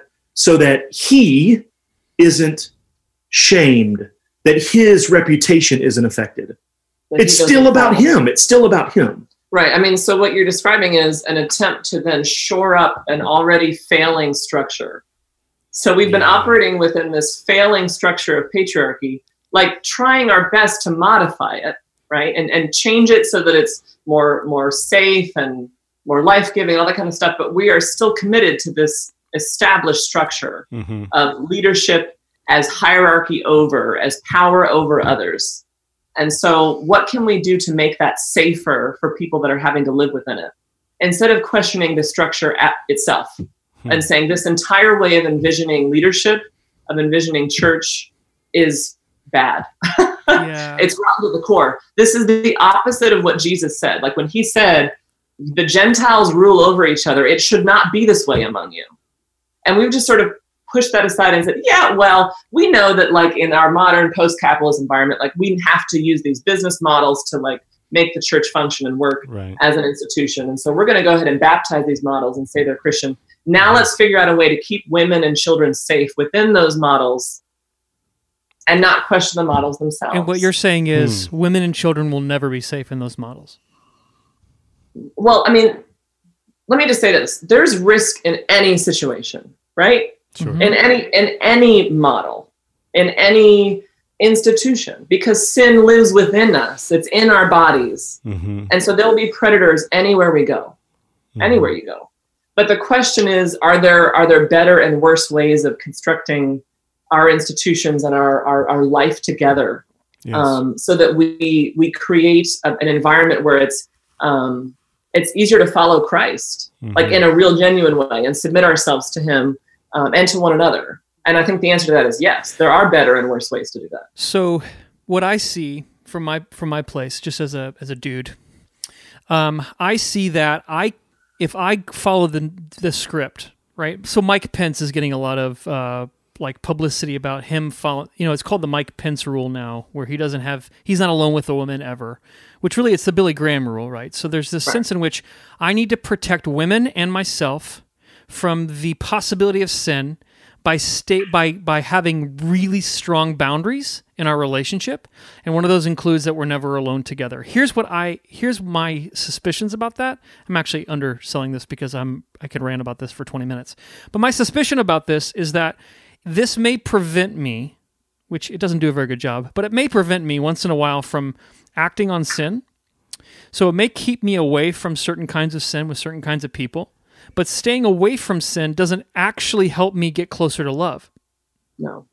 he isn't shamed, that his reputation isn't affected? It's still about him. It's still about him. Right. I mean, so what you're describing is an attempt to then shore up an already failing structure. So we've been operating within this failing structure of patriarchy, like trying our best to modify it, right? And change it so that it's more safe and more life-giving, all that kind of stuff. But we are still committed to this established structure of leadership as hierarchy as power over others. And so what can we do to make that safer for people that are having to live within it? Instead of questioning the structure itself and saying this entire way of envisioning leadership, of envisioning church is bad. It's wrong to the core. This is the opposite of what Jesus said. Like when he said, the Gentiles rule over each other, it should not be this way among you. And we've just sort of pushed that aside and said, we know that like in our modern post-capitalist environment, like we have to use these business models to like make the church function and work as an institution. And so we're going to go ahead and baptize these models and say they're Christian. Now let's figure out a way to keep women and children safe within those models and not question the models themselves. And what you're saying is women and children will never be safe in those models. Well, I mean, let me just say this. There's risk in any situation, right? Sure. In any model, in any institution, because sin lives within us. It's in our bodies. And so there'll be predators anywhere we go, anywhere you go. But the question is, are there better and worse ways of constructing our institutions and our life together, so that we create an environment where it's easier to follow Christ, like in a real genuine way, and submit ourselves to him and to one another. And I think the answer to that is yes, there are better and worse ways to do that. So what I see from my place, just as a dude, I see that if I follow the script, right? So Mike Pence is getting a lot of like publicity about him following. It's called the Mike Pence rule now, where he's not alone with a woman ever, which really it's the Billy Graham rule, right? So there's this sense in which I need to protect women and myself from the possibility of sin by having really strong boundaries in our relationship, and one of those includes that we're never alone together. Here's my suspicions about that. I'm actually underselling this because I could rant about this for 20 minutes. But my suspicion about this is that this may prevent me, which it doesn't do a very good job, but it may prevent me once in a while from acting on sin. So it may keep me away from certain kinds of sin with certain kinds of people. But staying away from sin doesn't actually help me get closer to love. No.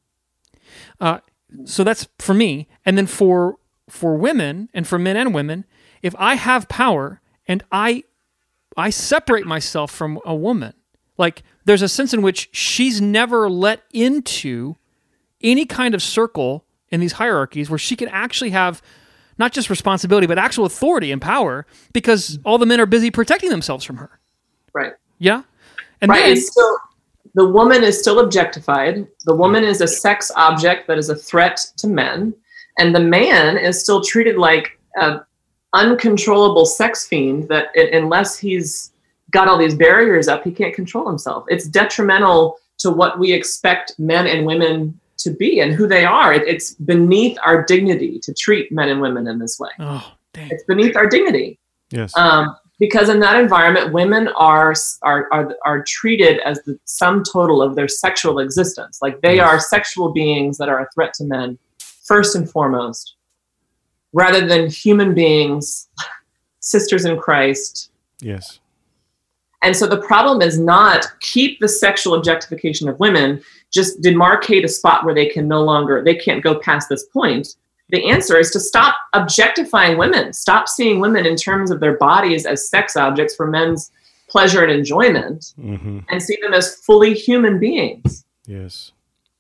So that's for me. And then for women, and for men and women, if I have power and I separate myself from a woman, like there's a sense in which she's never let into any kind of circle in these hierarchies where she can actually have not just responsibility, but actual authority and power, because all the men are busy protecting themselves from her. Right. Yeah. And right. The woman is still objectified. The woman is a sex object that is a threat to men. And the man is still treated like an uncontrollable sex fiend that unless he's got all these barriers up, he can't control himself. It's detrimental to what we expect men and women to be and who they are. It's beneath our dignity to treat men and women in this way. Oh, dang. It's beneath our dignity. Yes. Because in that environment, women are treated as the sum total of their sexual existence. Like they are sexual beings that are a threat to men, first and foremost, rather than human beings, sisters in Christ. Yes. And so the problem is not keep the sexual objectification of women, just demarcate a spot where they can't go past this point. The answer is to stop objectifying women, stop seeing women in terms of their bodies as sex objects for men's pleasure and enjoyment, and see them as fully human beings. Yes.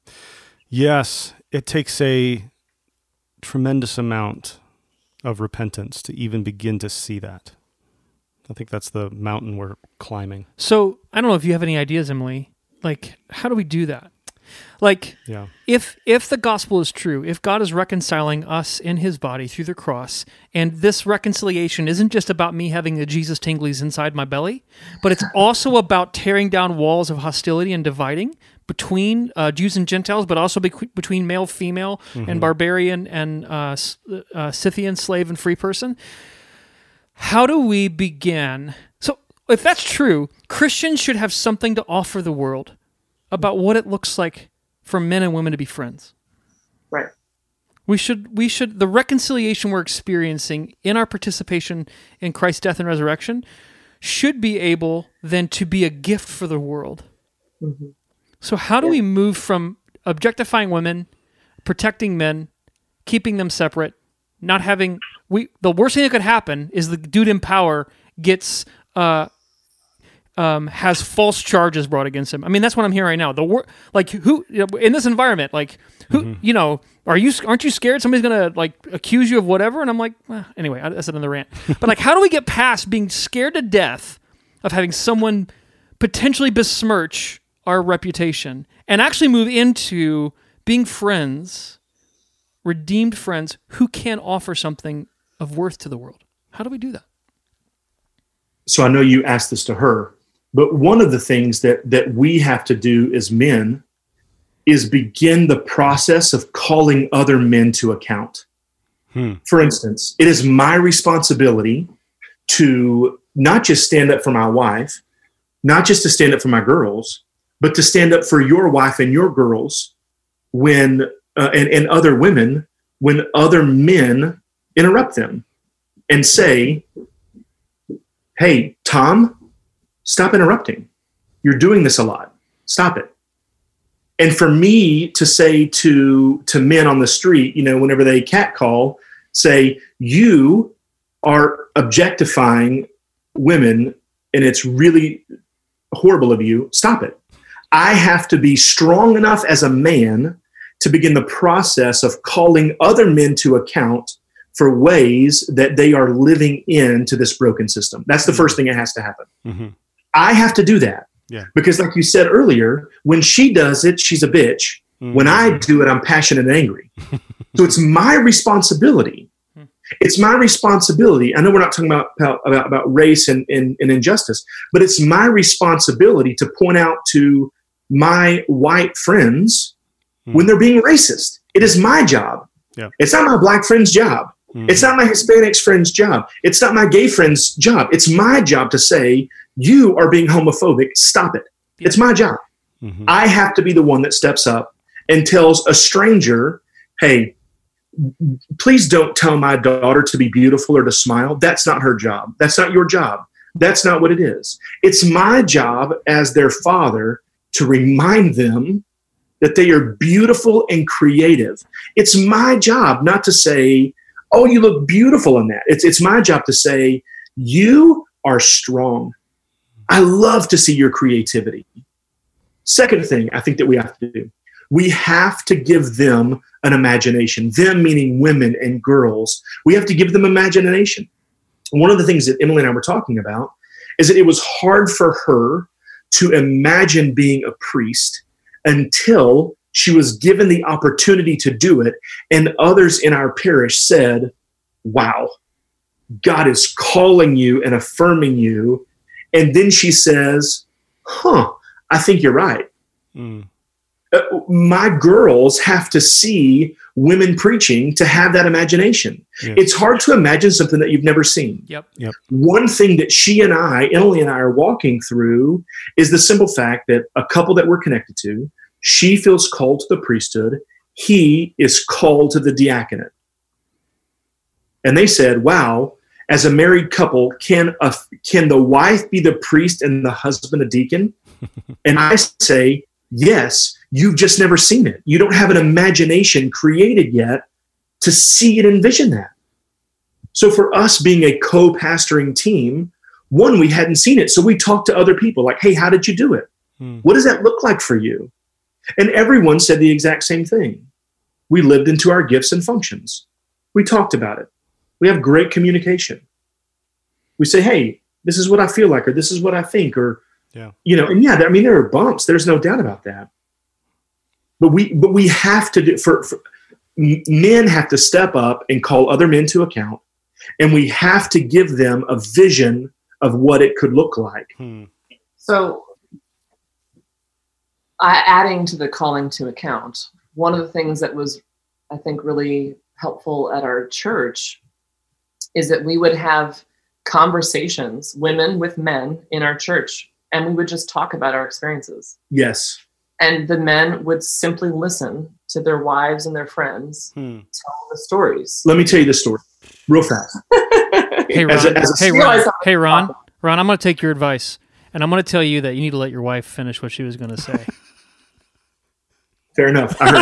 Yes, it takes a tremendous amount of repentance to even begin to see that. I think that's the mountain we're climbing. So I don't know if you have any ideas, Emily. Like, how do we do that? Like, if the gospel is true, if God is reconciling us in his body through the cross, and this reconciliation isn't just about me having the Jesus tinglies inside my belly, but it's also about tearing down walls of hostility and dividing between Jews and Gentiles, but also between male, female, and barbarian and Scythian, slave and free person. How do we begin? So if that's true, Christians should have something to offer the world about what it looks like for men and women to be friends. Right. We should the reconciliation we're experiencing in our participation in Christ's death and resurrection should be able then to be a gift for the world. So how do we move from objectifying women, protecting men, keeping them separate, not having the worst thing that could happen is the dude in power gets has false charges brought against him. I mean, that's what I'm hearing right now. Who in this environment, like who, aren't you scared somebody's gonna like accuse you of whatever? And I'm like, anyway, that's another rant. But like, how do we get past being scared to death of having someone potentially besmirch our reputation and actually move into being friends, redeemed friends who can offer something of worth to the world? How do we do that? So I know you asked this to her, but one of the things that we have to do as men is begin the process of calling other men to account. For instance, it is my responsibility to not just stand up for my wife, not just to stand up for my girls, but to stand up for your wife and your girls when and other women when other men interrupt them and say, hey, Tom, stop interrupting. You're doing this a lot. Stop it. And for me to say to men on the street, whenever they catcall, say, you are objectifying women and it's really horrible of you, stop it. I have to be strong enough as a man to begin the process of calling other men to account for ways that they are living into this broken system. That's the first thing that has to happen. Mm-hmm. I have to do that. Yeah. Because like you said earlier, when she does it, she's a bitch. Mm-hmm. When I do it, I'm passionate and angry. So it's my responsibility. It's my responsibility. I know we're not talking about race and injustice, but it's my responsibility to point out to my white friends when they're being racist. It is my job. Yeah. It's not my black friend's job. It's not my Hispanic friend's job. It's not my gay friend's job. It's my job to say, you are being homophobic. Stop it. Yeah. It's my job. Mm-hmm. I have to be the one that steps up and tells a stranger, hey, please don't tell my daughter to be beautiful or to smile. That's not her job. That's not your job. That's not what it is. It's my job as their father to remind them that they are beautiful and creative. It's my job not to say, oh, you look beautiful in that. It's my job to say, you are strong. I love to see your creativity. Second thing I think that we have to do, we have to give them an imagination, them meaning women and girls. We have to give them imagination. One of the things that Emily and I were talking about is that it was hard for her to imagine being a priest until she was given the opportunity to do it. And others in our parish said, wow, God is calling you and affirming you. And then she says, I think you're right. My girls have to see women preaching to have that imagination. Yeah. It's hard to imagine something that you've never seen. Yep. One thing that Emily and I are walking through is the simple fact that a couple that we're connected to, she feels called to the priesthood. He is called to the diaconate. And they said, wow, as a married couple, can the wife be the priest and the husband a deacon? And I say, yes, you've just never seen it. You don't have an imagination created yet to see and envision that. So for us being a co-pastoring team, one, we hadn't seen it. So we talked to other people like, hey, how did you do it? What does that look like for you? And everyone said the exact same thing. We lived into our gifts and functions. We talked about it. We have great communication. We say, hey, this is what I feel like, or this is what I think, or, there are bumps. There's no doubt about that. But we have to do, for men have to step up and call other men to account. And we have to give them a vision of what it could look like. So adding to the calling to account, one of the things that was, I think, really helpful at our church is that we would have conversations, women with men in our church, and we would just talk about our experiences. Yes. And the men would simply listen to their wives and their friends tell the stories. Let me tell you the story real fast. Hey, Ron. Ron, I'm going to take your advice, and I'm going to tell you that you need to let your wife finish what she was going to say. Fair enough. I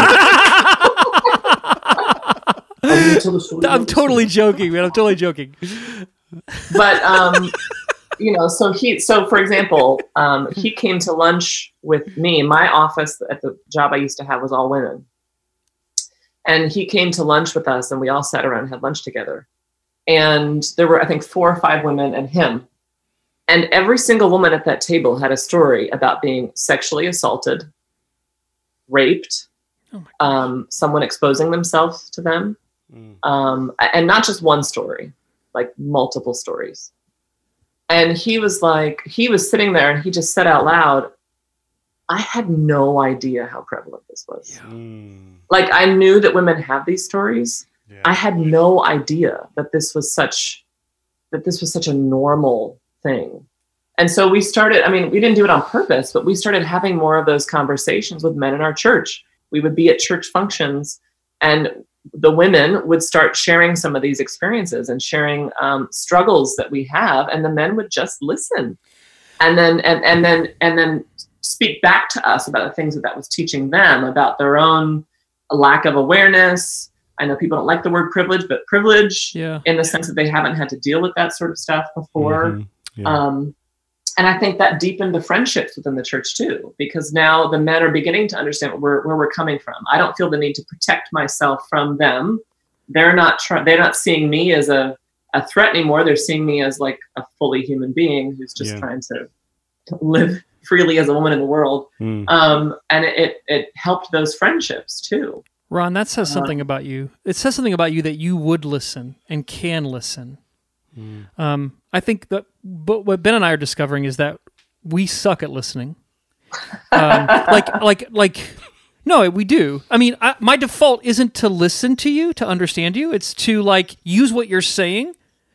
heard I'm totally joking, man. I'm totally joking. But, so for example, he came to lunch with me. My office at the job I used to have was all women. And he came to lunch with us, and we all sat around and had lunch together. And there were, I think, 4 or 5 women and him. And every single woman at that table had a story about being sexually assaulted, raped, someone exposing themselves to them. And not just one story, like multiple stories. And he was sitting there and he just said out loud, I had no idea how prevalent this was. Like, I knew that women have these stories. Yeah. I had no idea that this was such a normal thing. And so we started, I mean, we didn't do it on purpose, but we started having more of those conversations with men in our church. We would be at church functions, and the women would start sharing some of these experiences and sharing struggles that we have, and the men would just listen, and then speak back to us about the things that was teaching them about their own lack of awareness. I know people don't like the word privilege, but privilege in the sense that they haven't had to deal with that sort of stuff before. And I think that deepened the friendships within the church too, because now the men are beginning to understand where we're coming from. I don't feel the need to protect myself from them. They're not seeing me as a threat anymore. They're seeing me as like a fully human being who's just trying to live freely as a woman in the world. And it helped those friendships too. Ron, that says something about you. It says something about you that you would listen and can listen. I think that, but what Ben and I are discovering is that we suck at listening. No, we do. I mean, my default isn't to listen to you, to understand you. It's to like use what you're saying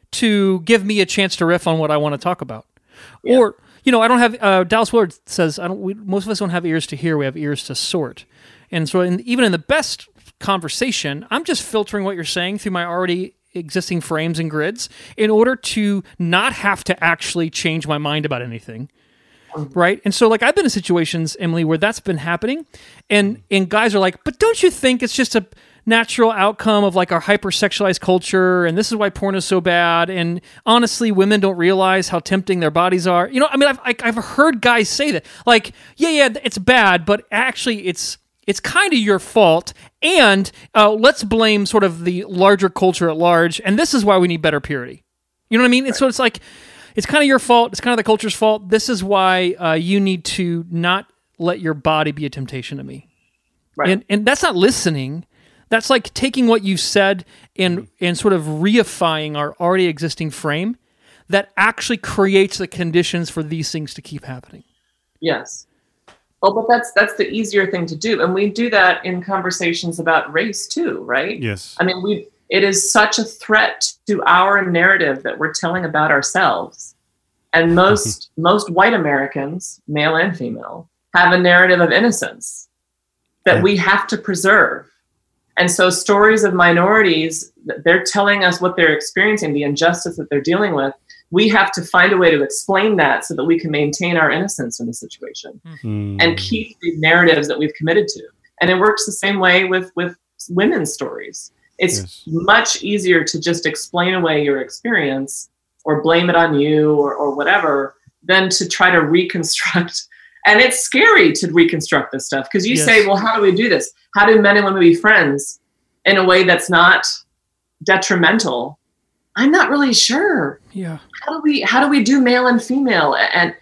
to give me a chance to riff on what I want to talk about. Yeah. Or, I don't have, Dallas Willard says, most of us don't have ears to hear, we have ears to sort. And so even in the best conversation, I'm just filtering what you're saying through my already existing frames and grids in order to not have to actually change my mind about anything. Right? And so like I've been in situations, Emily, where that's been happening and guys are like, but don't you think it's just a natural outcome of like our hypersexualized culture and this is why porn is so bad, and honestly women don't realize how tempting their bodies are. I've heard guys say that like, yeah, it's bad, but actually it's kind of your fault, and let's blame sort of the larger culture at large, and this is why we need better purity. You know what I mean? Right. And so it's like, it's kind of your fault, it's kind of the culture's fault, this is why you need to not let your body be a temptation to me. Right. And that's not listening, that's like taking what you said and sort of reifying our already existing frame that actually creates the conditions for these things to keep happening. Yes. Well, but that's the easier thing to do. And we do that in conversations about race too, right? Yes. I mean, it is such a threat to our narrative that we're telling about ourselves. And most white Americans, male and female, have a narrative of innocence that we have to preserve. And so stories of minorities, they're telling us what they're experiencing, the injustice that they're dealing with. We have to find a way to explain that so that we can maintain our innocence in the situation and keep the narratives that we've committed to. And it works the same way with women's stories. It's much easier to just explain away your experience or blame it on you or whatever than to try to reconstruct. And it's scary to reconstruct this stuff because you say, well, how do we do this? How do men and women be friends in a way that's not detrimental? I'm not really sure. Yeah. How do we do male and female, and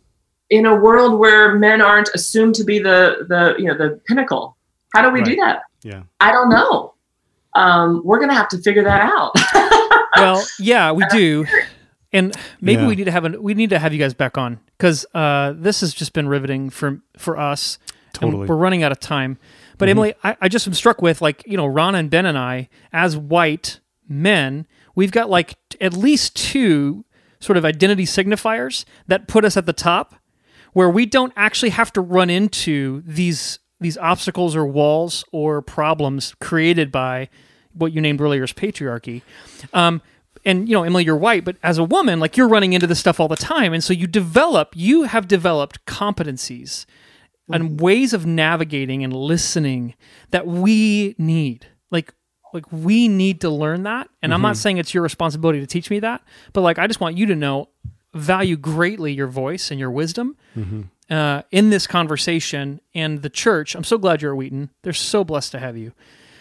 in a world where men aren't assumed to be the pinnacle? How do we do that? Yeah. I don't know. We're gonna have to figure that out. Well, yeah, we do, and maybe we need to have you guys back on because this has just been riveting for us. Totally. And we're running out of time. But Emily, I just am struck with Ron and Ben and I as white men. We've got like at least two sort of identity signifiers that put us at the top where we don't actually have to run into these obstacles or walls or problems created by what you named earlier as patriarchy. And, Emily, you're white, but as a woman, like you're running into this stuff all the time. And so you have developed competencies and ways of navigating and listening that we need. Like we need to learn that. And I'm not saying it's your responsibility to teach me that, but like, I just want you to value greatly your voice and your wisdom in this conversation. And the church, I'm so glad you're at Wheaton. They're so blessed to have you.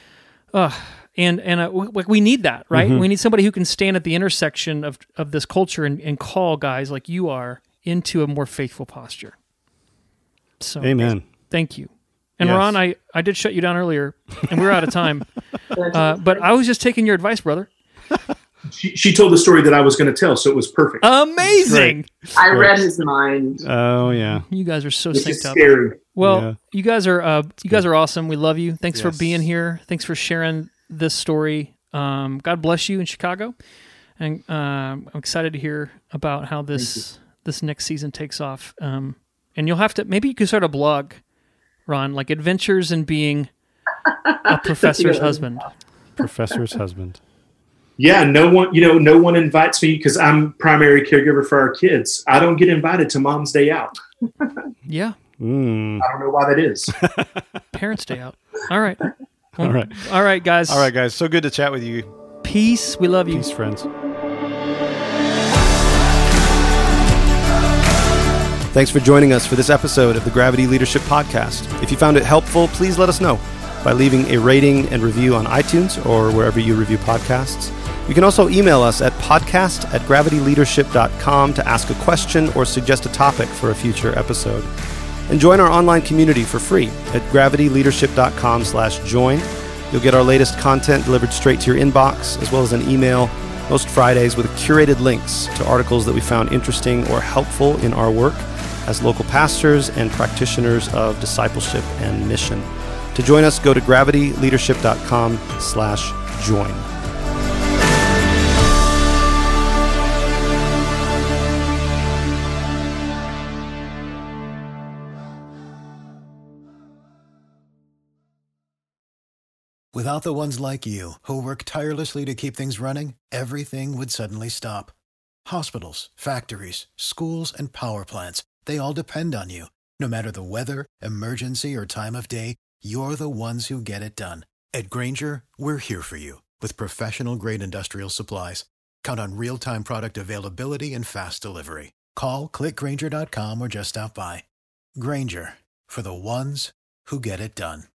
We need that, right? We need somebody who can stand at the intersection of this culture and call guys like you are into a more faithful posture. So, amen. Thank you. And Ron, I did shut you down earlier, and we're out of time. But I was just taking your advice, brother. She told the story that I was going to tell, so it was perfect. Amazing. I read his mind. Oh yeah. You guys are so It's synced up. scary. Well, Yeah. you guys are awesome. We love you. Thanks for Yes. being here. Thanks for sharing this story. God bless you in Chicago, and I'm excited to hear about how this next season takes off. And you'll have to maybe you could start a blog, Ron, like Adventures in Being a Professor's Husband. Professor's husband. Yeah, no one invites me because I'm primary caregiver for our kids. I don't get invited to Mom's Day Out. Yeah, I don't know why that is. Parents' Day Out. All right. All right. All right, guys. All right, guys. So good to chat with you. Peace. We love you. Peace, friends. Thanks for joining us for this episode of the Gravity Leadership Podcast. If you found it helpful, please let us know by leaving a rating and review on iTunes or wherever you review podcasts. You can also email us at podcast@gravityleadership.com to ask a question or suggest a topic for a future episode. And join our online community for free at gravityleadership.com/join. You'll get our latest content delivered straight to your inbox, as well as an email most Fridays with curated links to articles that we found interesting or helpful in our work as local pastors and practitioners of discipleship and mission. To join us, go to gravityleadership.com/join. Without the ones like you, who work tirelessly to keep things running, everything would suddenly stop. Hospitals, factories, schools, and power plants, they all depend on you. No matter the weather, emergency, or time of day, you're the ones who get it done. At Grainger, we're here for you with professional-grade industrial supplies. Count on real-time product availability and fast delivery. Call, click Grainger.com, or just stop by. Grainger, for the ones who get it done.